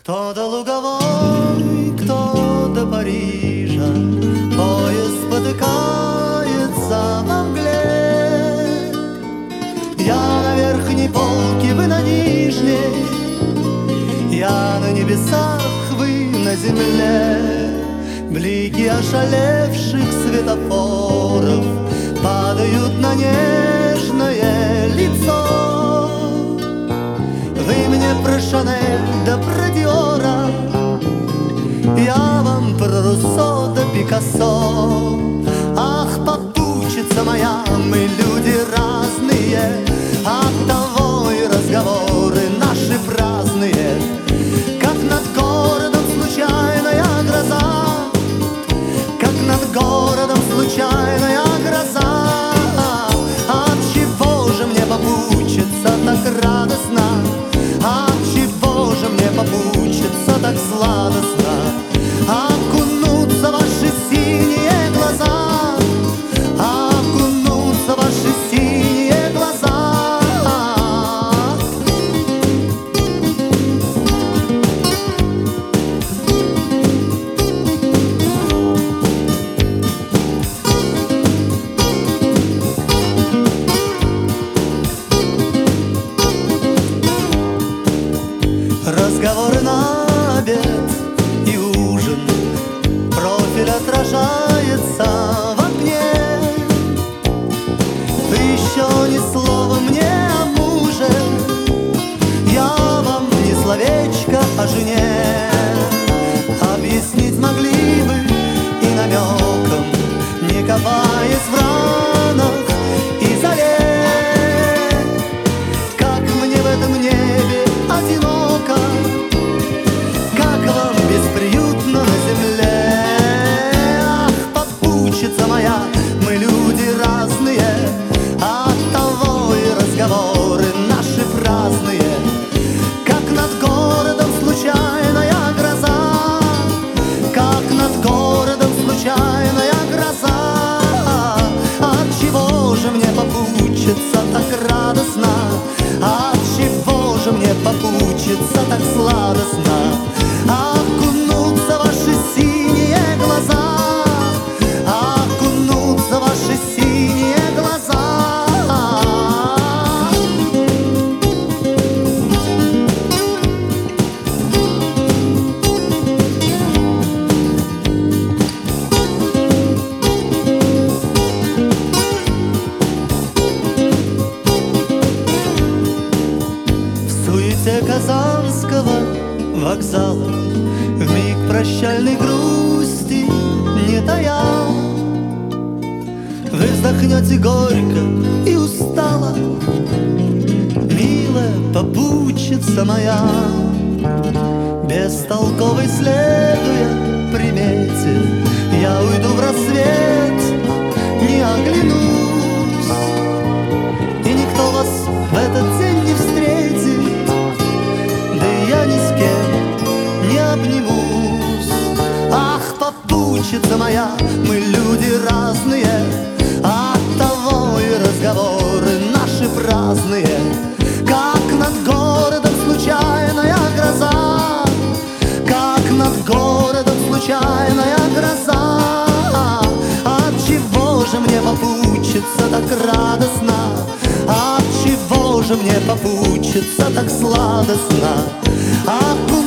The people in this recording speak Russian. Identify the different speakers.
Speaker 1: Кто до Луговой, кто до Парижа, поезд спотыкается во мгле. Я на верхней полке, вы на нижней, я на небесах, вы на земле. Блики ошалевших светофоров падают на нежное лицо. Вы мне про Шанель да про Диора, я вам про Руссо да Пикассо. Ах, попутчица моя, мы люди разные, оттого и разговоры наши праздные. Как над городом случайная гроза, как над городом случайная гроза. Отчего же мне попутчица так радостно? Отчего же мне попутчица так сладостно? Окунуться в ваши синие глаза, окунуться в ваши синие глаза. Разговоры на обед и ужин, профиль отражается в окне. Вы еще ни слова мне о муже, я вам ни словечко о жене. Объяснить могли бы и намеком, не копаясь в ранах и зале. Как мне в этом небе одиноко, как вам бесприютно на земле. Ах, попутчица моя, мы люди разные, оттого и разговоры наши праздные. Как над городом случайная гроза, как над городом случайная гроза. Отчего же мне попутчица так радостно? Отчего же мне попутчица так сладостно? Окунуться в ваши синие глаза, окунуться в ваши синие глаза. В суете Казанского вокзала, вмиг прощальной грусти не тая, вы вздохнете горько и устало, милая попутчица моя. Бестолковой следуя примете, я уйду в рассвет, не оглянусь, и никто вас в этот день не встретит, да и я ни с кем не обнимусь. Ах, попутчица моя, мы люди разные, оттого и разговоры наши праздные. Как над городом случайная гроза, как над городом случайная гроза. Отчего же мне попутчица так радостно? Отчего же мне попутчица так сладостно?